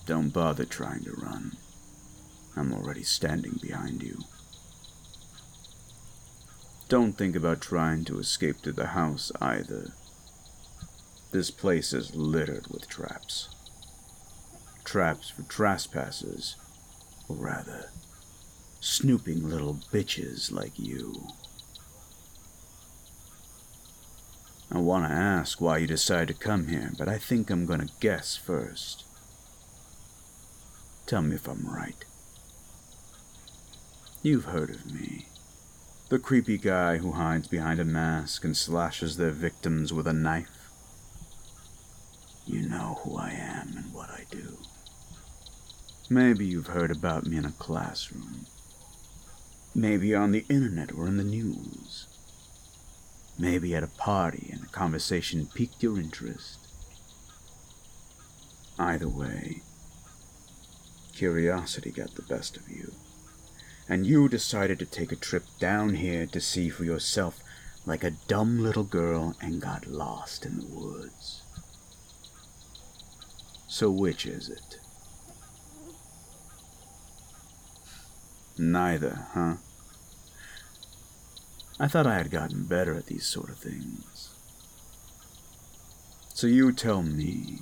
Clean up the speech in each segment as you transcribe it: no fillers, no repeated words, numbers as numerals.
Don't bother trying to run. I'm already standing behind you. Don't think about trying to escape to the house either. This place is littered with traps. Traps for trespassers, or rather, snooping little bitches like you. I want to ask why you decided to come here, but I think I'm gonna guess first. Tell me if I'm right. You've heard of me. The creepy guy who hides behind a mask and slashes their victims with a knife. You know who I am and what I do. Maybe you've heard about me in a classroom. Maybe on the internet or in the news. Maybe at a party and a conversation piqued your interest. Either way, curiosity got the best of you, and you decided to take a trip down here to see for yourself like a dumb little girl and got lost in the woods. So which is it? Neither, huh? I thought I had gotten better at these sort of things. So you tell me,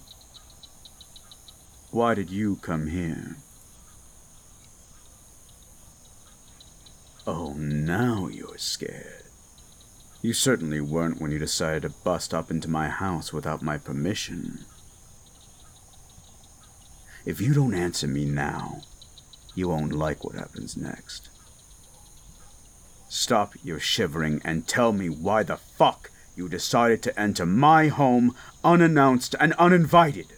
why did you come here? Oh, now you're scared. You certainly weren't when you decided to bust up into my house without my permission. If you don't answer me now, you won't like what happens next. Stop your shivering and tell me why the fuck you decided to enter my home unannounced and uninvited.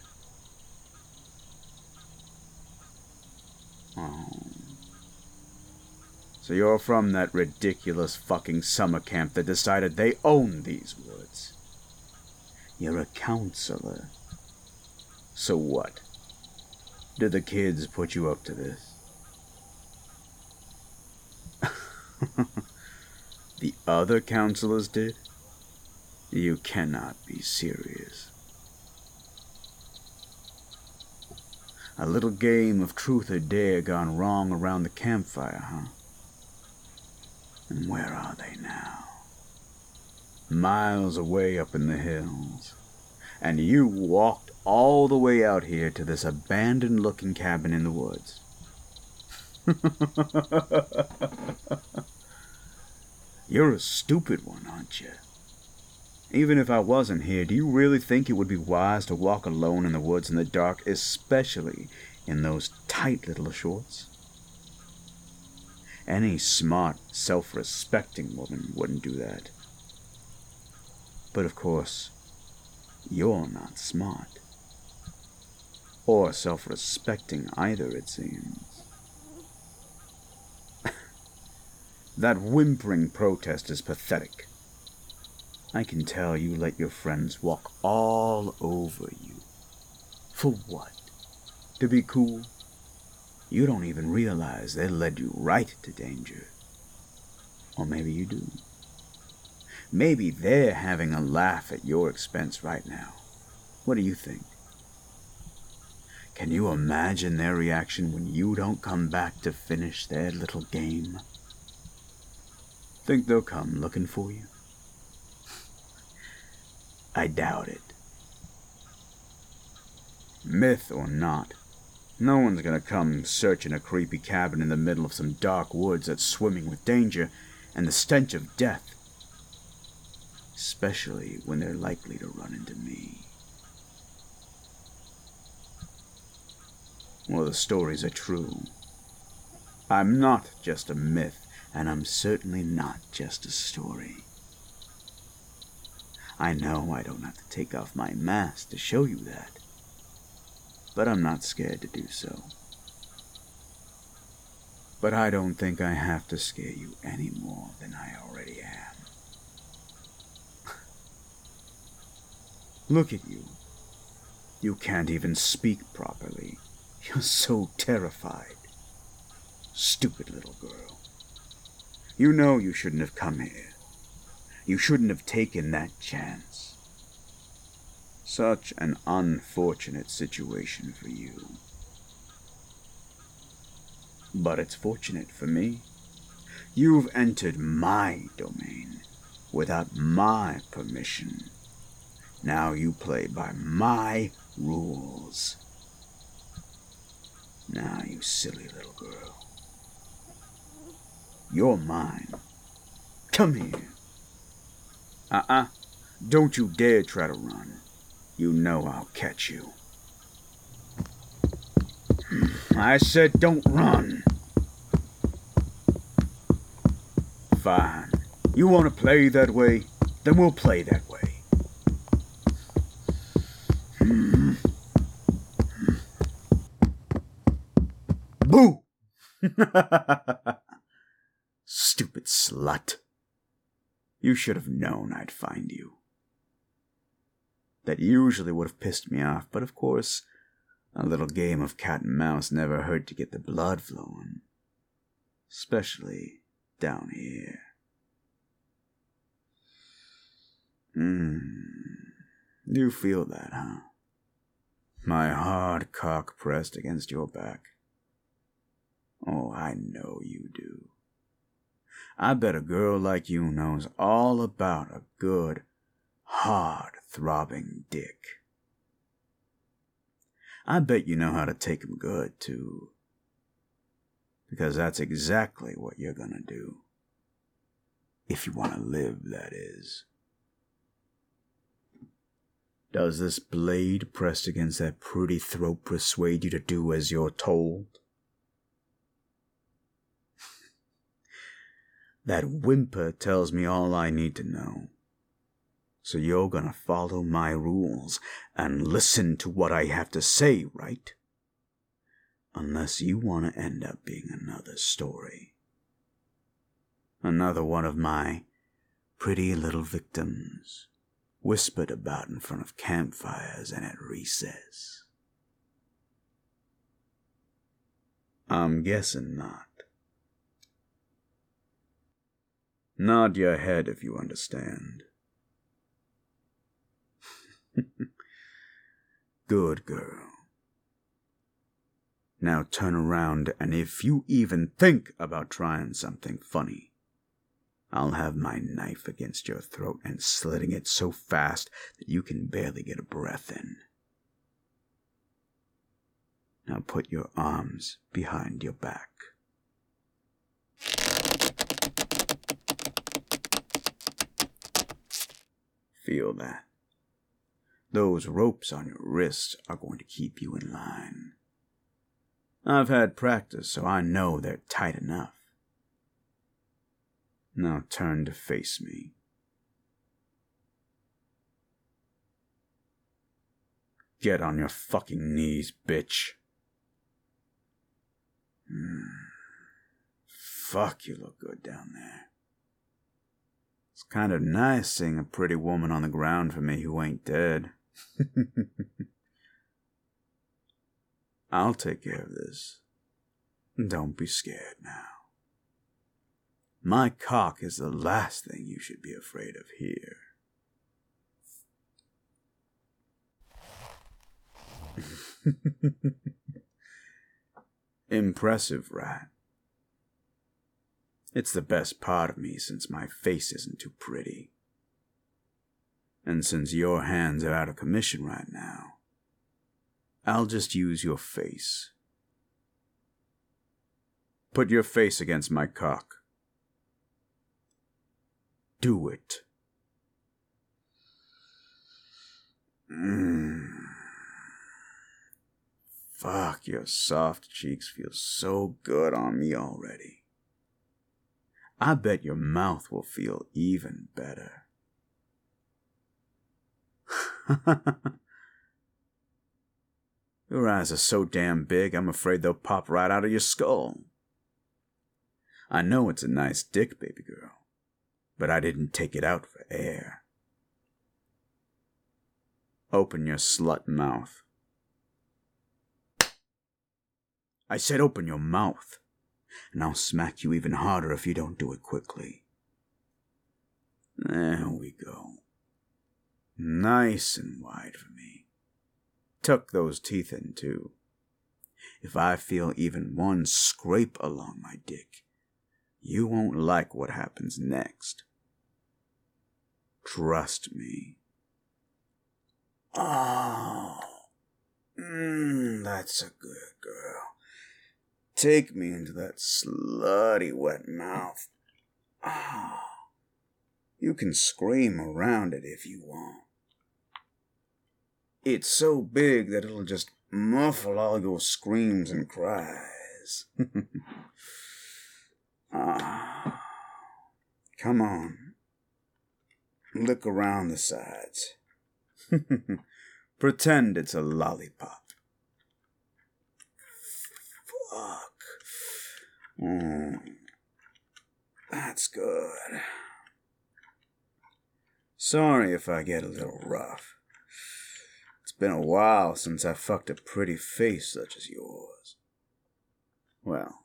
Oh. So you're from that ridiculous fucking summer camp that decided they own these woods. You're a counselor. So what? Did the kids put you up to this? The other counselors did? You cannot be serious. A little game of truth or dare gone wrong around the campfire, huh? And where are they now? Miles away up in the hills. And you walked all the way out here to this abandoned-looking cabin in the woods. You're a stupid one, aren't you? Even if I wasn't here, do you really think it would be wise to walk alone in the woods in the dark, especially in those tight little shorts? Any smart, self-respecting woman wouldn't do that. But of course, you're not smart. Or self-respecting either, it seems. That whimpering protest is pathetic. I can tell you let your friends walk all over you. For what? To be cool? You don't even realize they led you right to danger. Or maybe you do. Maybe they're having a laugh at your expense right now. What do you think? Can you imagine their reaction when you don't come back to finish their little game? Think they'll come looking for you? I doubt it. Myth or not, no one's gonna come searching a creepy cabin in the middle of some dark woods that's swimming with danger and the stench of death. Especially when they're likely to run into me. Well, the stories are true. I'm not just a myth, and I'm certainly not just a story. I know I don't have to take off my mask to show you that, but I'm not scared to do so. But I don't think I have to scare you any more than I already am. Look at you. You can't even speak properly. You're so terrified. Stupid little girl. You know you shouldn't have come here. You shouldn't have taken that chance. Such an unfortunate situation for you. But it's fortunate for me. You've entered my domain without my permission. Now you play by my rules. Now, you silly little girl. You're mine. Come here. Don't you dare try to run. You know I'll catch you. I said don't run. Fine. You want to play that way? Then we'll play that way. Boo! Stupid slut. You should have known I'd find you. That usually would have pissed me off, but of course, a little game of cat and mouse never hurt to get the blood flowing. Especially down here. You feel that, huh? My hard cock pressed against your back. Oh, I know you do. I bet a girl like you knows all about a good, hard, throbbing dick. I bet you know how to take 'em good, too. Because that's exactly what you're gonna do. If you want to live, that is. Does this blade pressed against that pretty throat persuade you to do as you're told? That whimper tells me all I need to know. So you're gonna follow my rules and listen to what I have to say, right? Unless you want to end up being another story. Another one of my pretty little victims, whispered about in front of campfires and at recess. I'm guessing not. Nod your head if you understand. Good girl. Now turn around, and if you even think about trying something funny, I'll have my knife against your throat and slitting it so fast that you can barely get a breath in. Now put your arms behind your back. Feel that? Those ropes on your wrists are going to keep you in line. I've had practice, so I know they're tight enough. Now turn to face me. Get on your fucking knees, bitch. Fuck, you look good down there. It's kind of nice seeing a pretty woman on the ground for me who ain't dead. I'll take care of this. Don't be scared now. My cock is the last thing you should be afraid of here. Impressive, right? It's the best part of me since my face isn't too pretty. And since your hands are out of commission right now, I'll just use your face. Put your face against my cock. Do it. Fuck, your soft cheeks feel so good on me already. I bet your mouth will feel even better. Your eyes are so damn big, I'm afraid they'll pop right out of your skull. I know it's a nice dick, baby girl, but I didn't take it out for air. Open your slut mouth. I said open your mouth, and I'll smack you even harder if you don't do it quickly. There we go. Nice and wide for me. Tuck those teeth in, too. if I feel even one scrape along my dick, you won't like what happens next. Trust me. Oh, that's a good girl. Take me into that slutty wet mouth. Ah, you can scream around it if you want. It's so big that it'll just muffle all your screams and cries. Ah, come on. Look around the sides. Pretend it's a lollipop. Fuck. That's good. Sorry if I get a little rough. It's been a while since I fucked a pretty face such as yours. Well,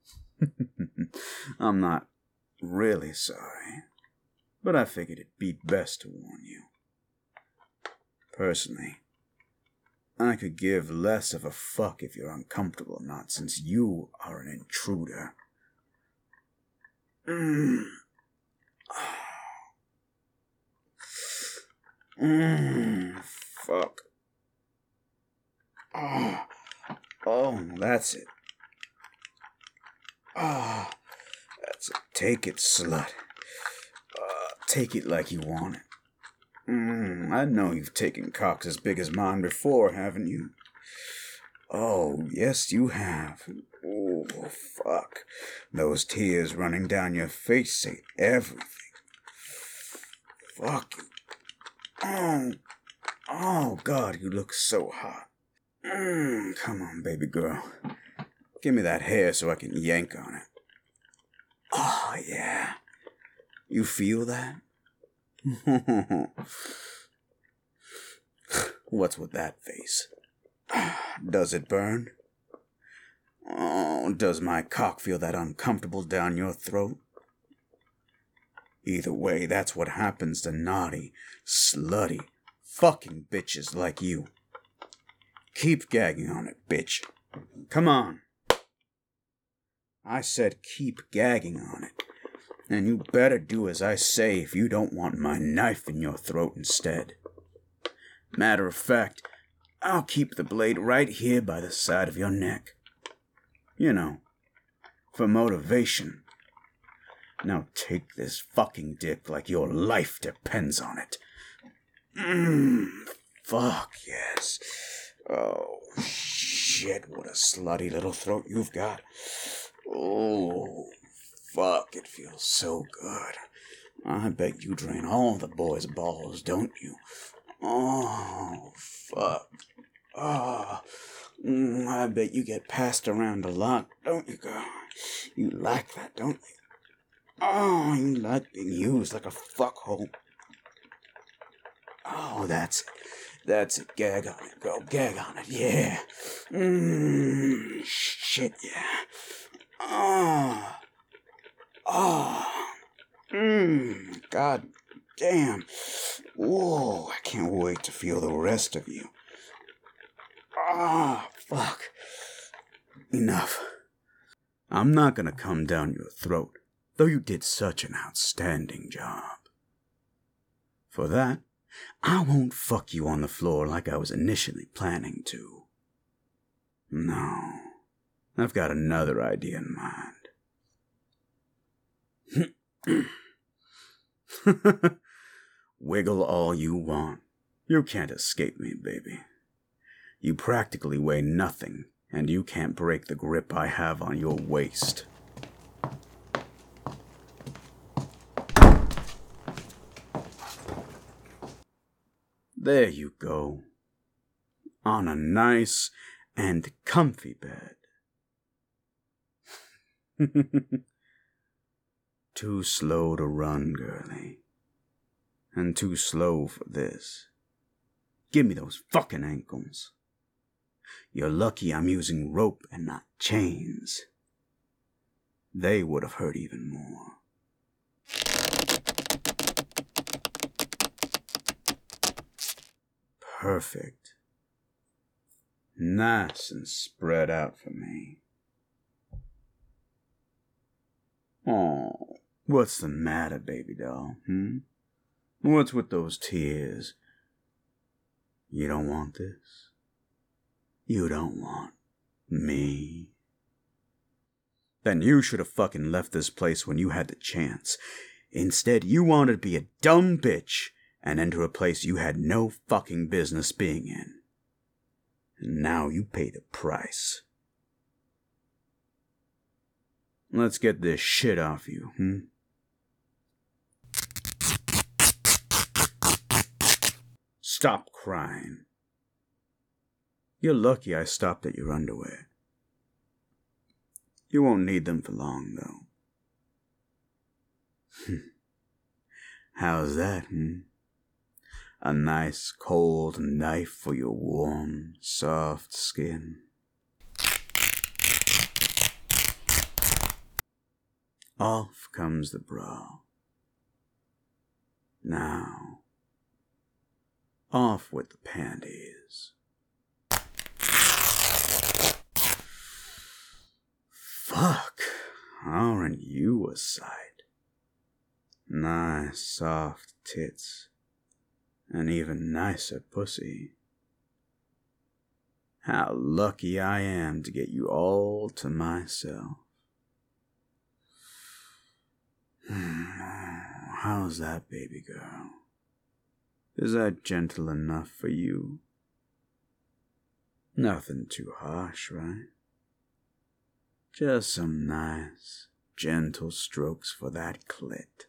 I'm not really sorry, but I figured it'd be best to warn you. Personally, I could give less of a fuck if you're uncomfortable or not, since you are an intruder. Fuck. Oh, that's it. That's it. Take it, slut. Take it like you want it. I know you've taken cocks as big as mine before, haven't you? Oh, yes, you have. Oh, fuck. Those tears running down your face say everything. Fuck you. Oh, God, you look so hot. Come on, baby girl. Give me that hair so I can yank on it. Oh, yeah. You feel that? What's with that face? Does it burn? Oh, does my cock feel that uncomfortable down your throat? Either way, that's what happens to naughty, slutty, fucking bitches like you. Keep gagging on it, bitch. Come on. I said keep gagging on it. And you better do as I say if you don't want my knife in your throat instead. Matter of fact, I'll keep the blade right here by the side of your neck. You know, for motivation. Now take this fucking dick like your life depends on it. Fuck yes. Oh, shit, what a slutty little throat you've got. Oh, fuck, it feels so good. I bet you drain all the boys' balls, don't you? Oh, fuck. I bet you get passed around a lot, don't you, girl? You like that, don't you? Oh, you like being used like a fuckhole. Oh, that's it. That's it. Gag on it, girl. Gag on it, yeah. Shit, yeah. God damn. Whoa, I can't wait to feel the rest of you. Fuck. Enough. I'm not gonna come down your throat, though you did such an outstanding job. For that, I won't fuck you on the floor like I was initially planning to. No, I've got another idea in mind. Wiggle all you want. You can't escape me, baby. You practically weigh nothing, and you can't break the grip I have on your waist. There you go. On a nice and comfy bed. Too slow to run, girlie. And too slow for this. Give me those fucking ankles. You're lucky I'm using rope and not chains. They would have hurt even more. Perfect. Nice and spread out for me. Oh, what's the matter, baby doll, What's with those tears? You don't want this? You don't want me? Then you should have fucking left this place when you had the chance. Instead, you wanted to be a dumb bitch and enter a place you had no fucking business being in. And now you pay the price. Let's get this shit off you, Stop crying. You're lucky I stopped at your underwear. You won't need them for long, though. How's that, A nice cold knife for your warm, soft skin. Off comes the bra. Now, off with the panties. Fuck, aren't you a sight? Nice soft tits, and even nicer pussy. How lucky I am to get you all to myself. How's that, baby girl? Is that gentle enough for you? Nothing too harsh, right? Just some nice, gentle strokes for that clit.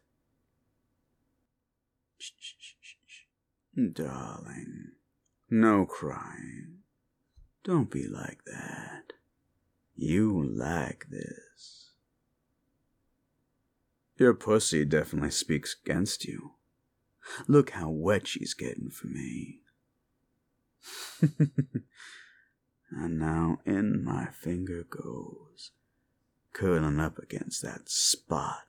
Darling, no crying. Don't be like that. You like this. Your pussy definitely speaks against you. Look how wet she's getting for me. And now in my finger goes, curling up against that spot.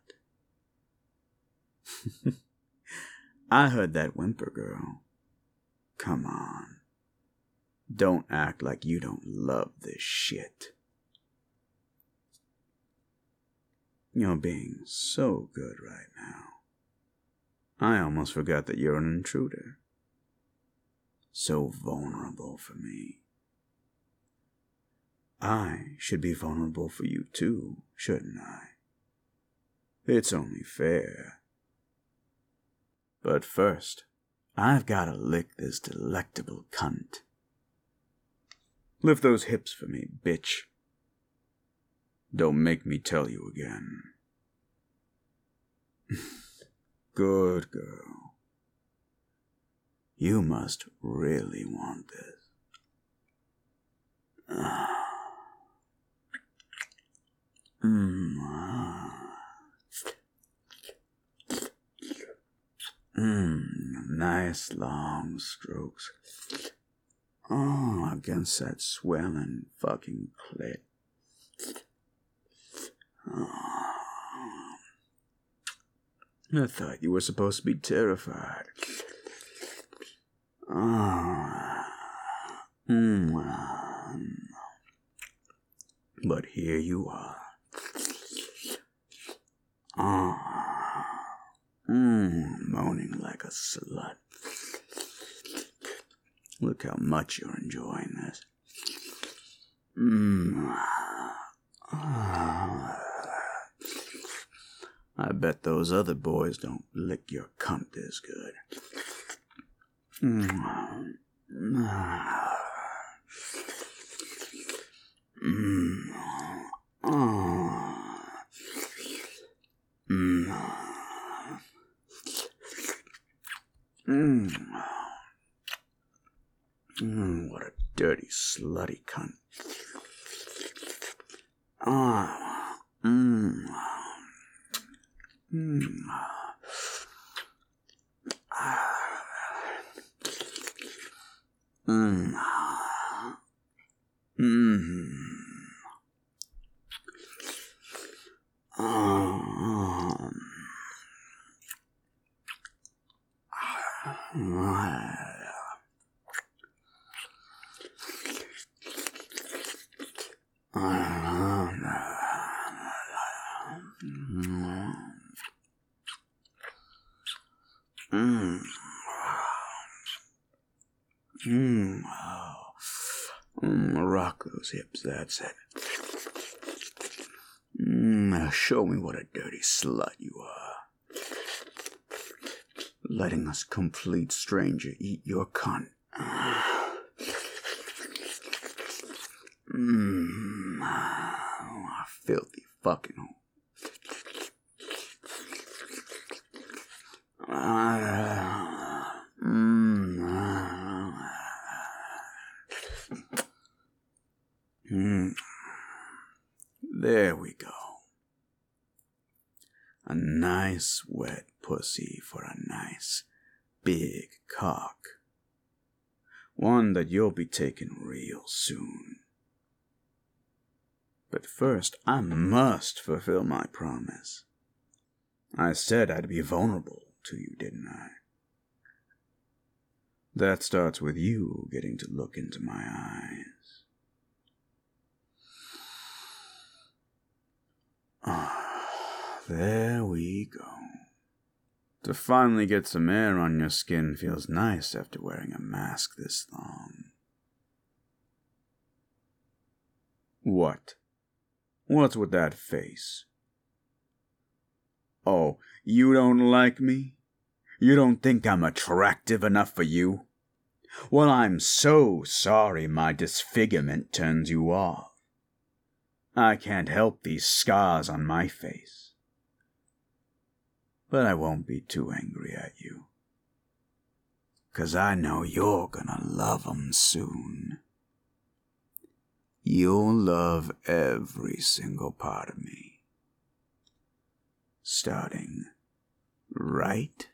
I heard that whimper, girl. Come on. Don't act like you don't love this shit. You're being so good right now. I almost forgot that you're an intruder. So vulnerable for me. I should be vulnerable for you too, shouldn't I? It's only fair. But first, I've gotta lick this delectable cunt. Lift those hips for me, bitch. Don't make me tell you again. Good girl. You must really want this. Nice long strokes. Oh, against that swelling fucking clit. Oh. I thought you were supposed to be terrified. But here you are. Moaning like a slut. Look how much you're enjoying this. I bet those other boys don't lick your cunt as good. What a dirty, slutty cunt. Rock those hips, that's it. Now show me what a dirty slut you are. Letting a complete stranger eat your cunt. Filthy fucking hole. There we go. A nice wet pussy for a nice big cock. One that you'll be taking real soon. But first, I must fulfill my promise. I said I'd be vulnerable to you, didn't I? That starts with you getting to look into my eyes. There we go. To finally get some air on your skin feels nice after wearing a mask this long. What? What's with that face? Oh, you don't like me? You don't think I'm attractive enough for you? Well, I'm so sorry my disfigurement turns you off. I can't help these scars on my face. But I won't be too angry at you. 'Cause I know you're gonna love 'em soon. You'll love every single part of me. Starting right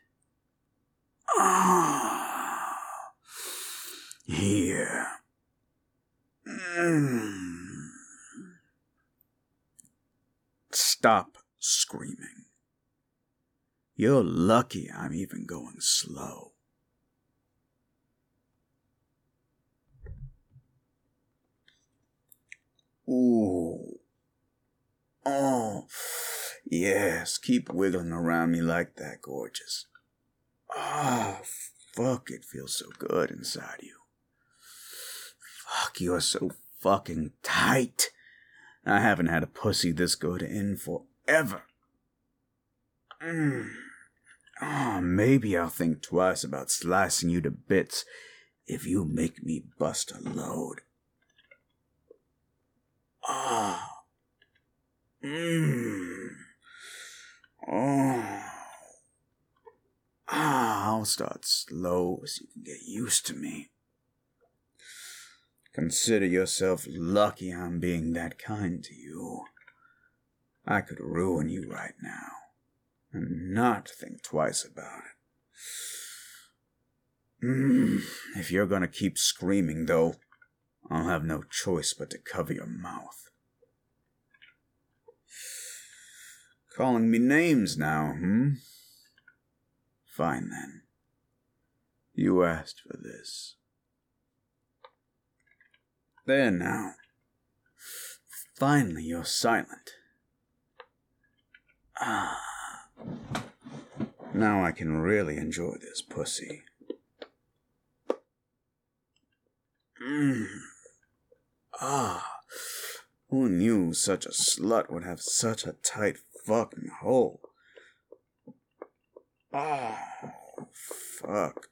here. Stop screaming. You're lucky I'm even going slow. Ooh. Oh. Yes, keep wiggling around me like that, gorgeous. Oh, fuck, it feels so good inside you. Fuck, you're so fucking tight. I haven't had a pussy this good in forever. Oh, maybe I'll think twice about slicing you to bits if you make me bust a load. Oh. Oh. I'll start slow so you can get used to me. Consider yourself lucky I'm being that kind to you. I could ruin you right now and not think twice about it. If you're gonna keep screaming, though, I'll have no choice but to cover your mouth. Calling me names now, Fine then. You asked for this. There now. Finally you're silent. Now I can really enjoy this pussy. Who knew such a slut would have such a tight fucking hole? Oh, fuck.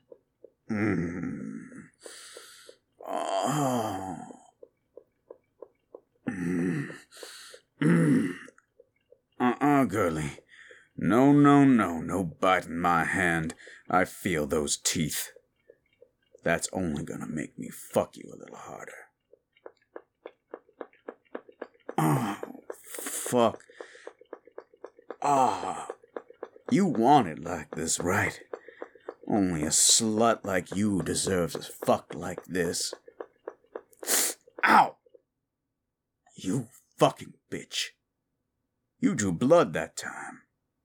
Girlie. No biting my hand. I feel those teeth. That's only gonna make me fuck you a little harder. Oh, fuck. You want it like this, right? Only a slut like you deserves a fuck like this. Ow! You fucking bitch. You drew blood that time.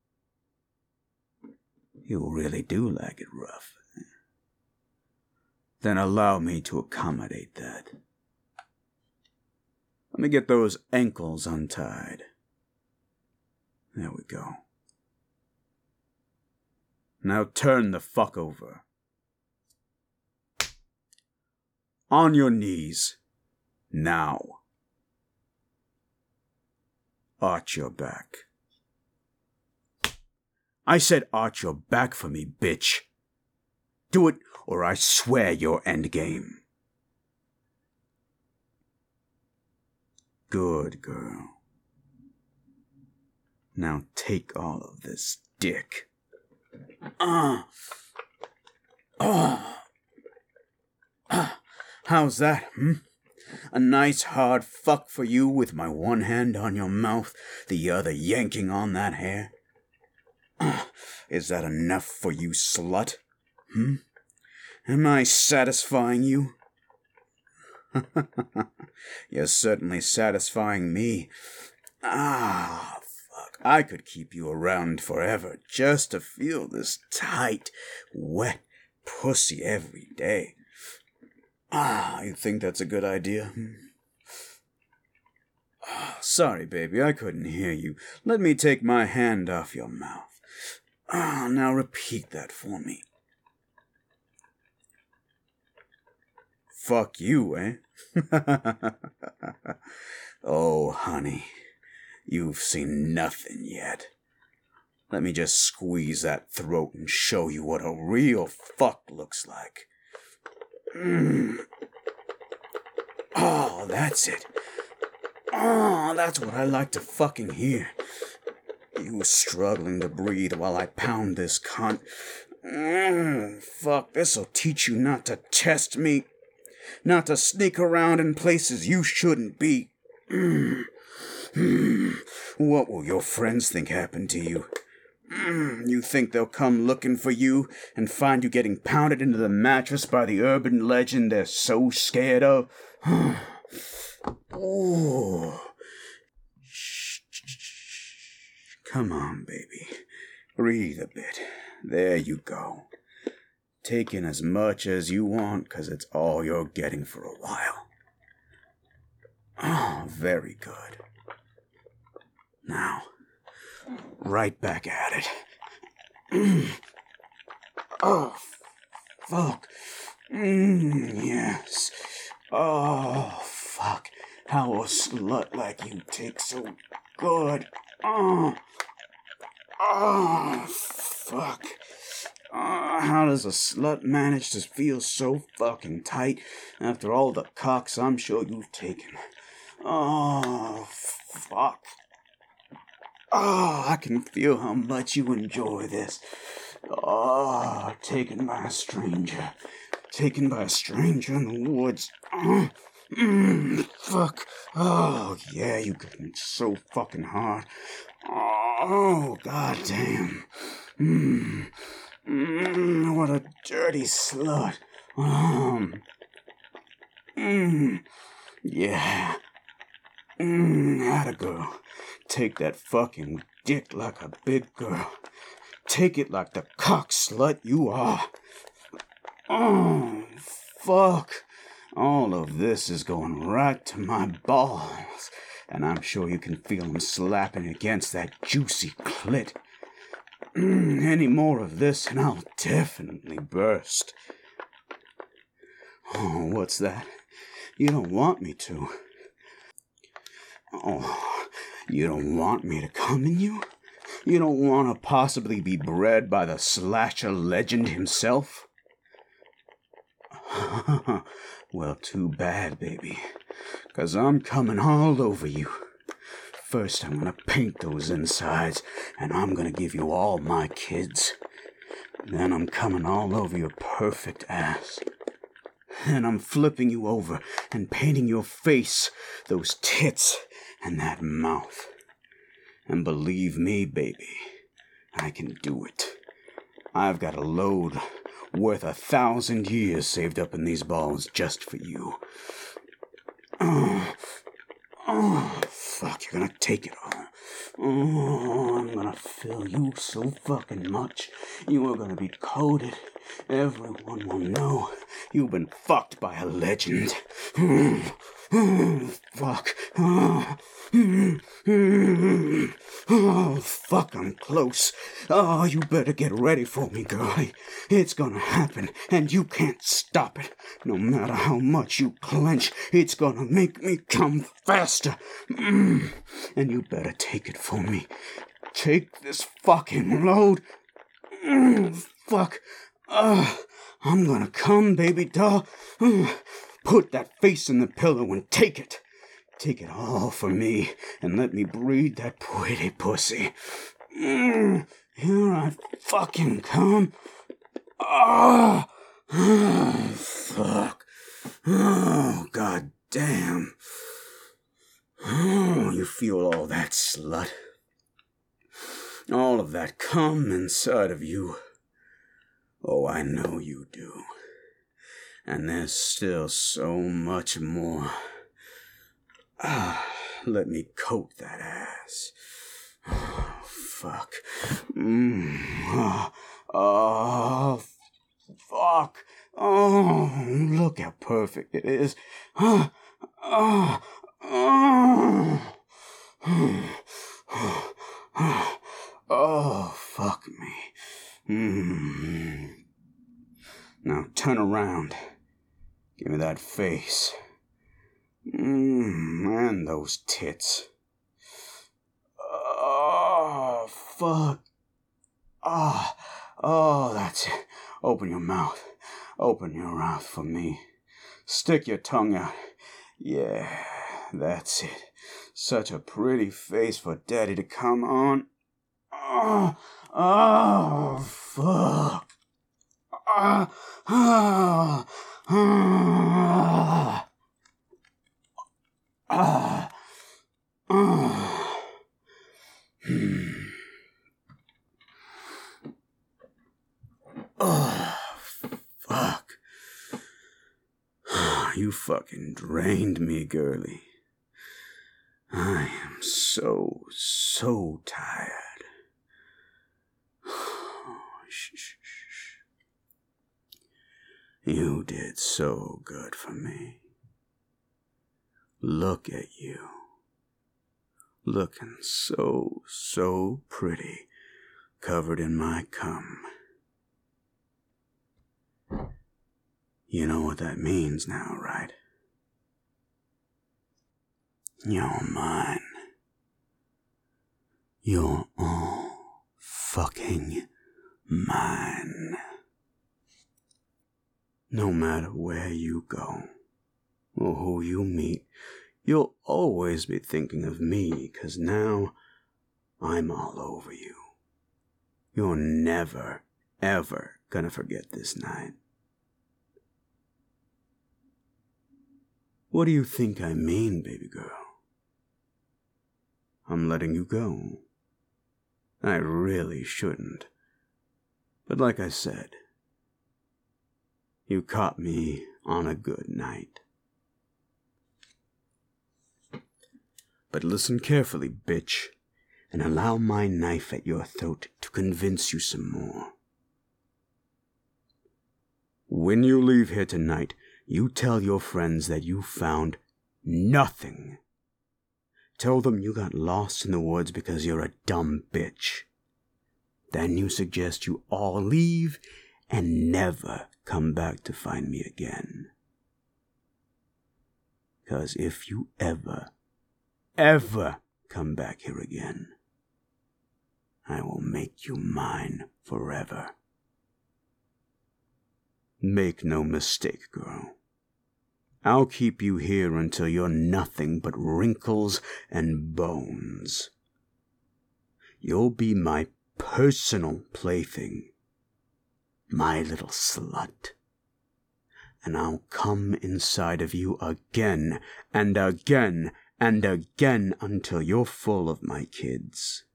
You really do like it rough. Then allow me to accommodate that. Let me get those ankles untied. There we go. Now turn the fuck over. On your knees. Now. Arch your back. I said arch your back for me, bitch. Do it, or I swear you're endgame. Good girl. Now take all of this dick. How's that, A nice hard fuck for you with my one hand on your mouth, the other yanking on that hair? Is that enough for you, slut? Am I satisfying you? You're certainly satisfying me. Fuck. I could keep you around forever just to feel this tight, wet pussy every day. You think that's a good idea? Sorry, baby, I couldn't hear you. Let me take my hand off your mouth. Now repeat that for me. Fuck you, eh? Oh, honey, you've seen nothing yet. Let me just squeeze that throat and show you what a real fuck looks like. Oh, that's it. Oh, that's what I like to fucking hear. You struggling to breathe while I pound this cunt. Fuck, this'll teach you not to test me. Not to sneak around in places you shouldn't be. What will your friends think happened to you? You think they'll come looking for you and find you getting pounded into the mattress by the urban legend they're so scared of? Oh. Shh. Come on, baby. Breathe a bit. There you go. Take in as much as you want, 'cause it's all you're getting for a while. Oh, very good. Now, right back at it. Oh, fuck. Yes. Oh, fuck. How a slut like you takes so good. Oh, fuck. How does a slut manage to feel so fucking tight after all the cocks I'm sure you've taken? Oh, fuck. Oh, I can feel how much you enjoy this. Oh, taken by a stranger. Taken by a stranger in the woods. Fuck. Oh, yeah, you got me so fucking hard. Oh, goddamn. What a dirty slut. Yeah. Atta girl. Take that fucking dick like a big girl. Take it like the cock slut you are. Oh, fuck. All of this is going right to my balls, and I'm sure you can feel them slapping against that juicy clit. Any more of this and I'll definitely burst. Oh, what's that? You don't want me to. Oh, you don't want me to come in you? You don't want to possibly be bred by the slasher legend himself? Well, too bad, baby. 'Cause I'm coming all over you. First, I'm gonna paint those insides, and I'm gonna give you all my kids. Then I'm coming all over your perfect ass. Then I'm flipping you over and painting your face, those tits, and that mouth. And believe me, baby, I can do it. I've got a load worth 1,000 years saved up in these balls just for you. Oh, fuck, you're gonna take it all. Oh, I'm gonna fill you so fucking much. You are gonna be coated Everyone will know you've been fucked by a legend. Fuck. Oh, fuck, I'm close. Oh, you better get ready for me, girl. It's gonna happen, and you can't stop it. No matter how much you clench, it's gonna make me come faster. And you better take it for me. Take this fucking load. Fuck. I'm gonna come, baby doll. Put that face in the pillow and take it. Take it all for me and let me breed that pretty pussy. Here I fucking come. Oh, fuck. Oh, god damn. Oh, you feel all that, slut? All of that cum inside of you. Oh, I know you do. And there's still so much more. Let me coat that ass. Oh, fuck. Oh, fuck. Oh, look how perfect it is. Oh, fuck me. Now turn around. Give me that face. And those tits. Oh, fuck. Oh, that's it. Open your mouth. Open your mouth for me. Stick your tongue out. Yeah, that's it. Such a pretty face for Daddy to come on. Oh, fuck. Fuck. You fucking drained me, girlie. I am so tired. Shh. You did so good for me. Look at you. Looking so pretty, covered in my cum. You know what that means now, right? You're mine. You're all fucking mine. No matter where you go or who you meet, you'll always be thinking of me, 'cause now I'm all over you. You're never, ever gonna forget this night. What do you think I mean, baby girl? I'm letting you go. I really shouldn't. But like I said, you caught me on a good night. But listen carefully, bitch, and allow my knife at your throat to convince you some more. When you leave here tonight, you tell your friends that you found nothing. Tell them you got lost in the woods because you're a dumb bitch. Then you suggest you all leave and never come back to find me again. 'Cause if you ever come back here again, I will make you mine forever. Make no mistake, girl. I'll keep you here until you're nothing but wrinkles and bones. You'll be my personal plaything, my little slut. And I'll come inside of you again and again and again until you're full of my kids.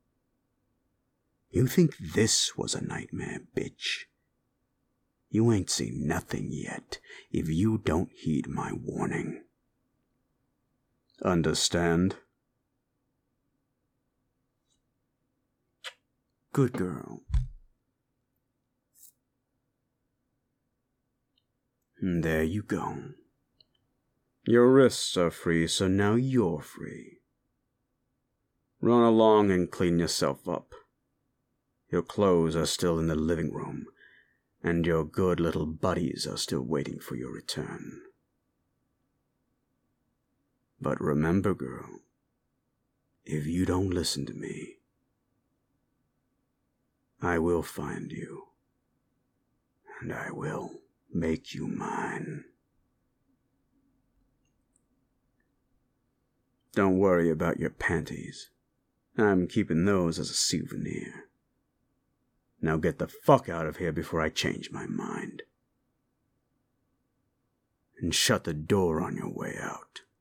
You think this was a nightmare, bitch? You ain't seen nothing yet if you don't heed my warning. Understand? Good girl. There you go. Your wrists are free, so now you're free. Run along and clean yourself up. Your clothes are still in the living room, and your good little buddies are still waiting for your return. But remember, girl, if you don't listen to me, I will find you, and I will make you mine. Don't worry about your panties. I'm keeping those as a souvenir. Now get the fuck out of here before I change my mind. And shut the door on your way out.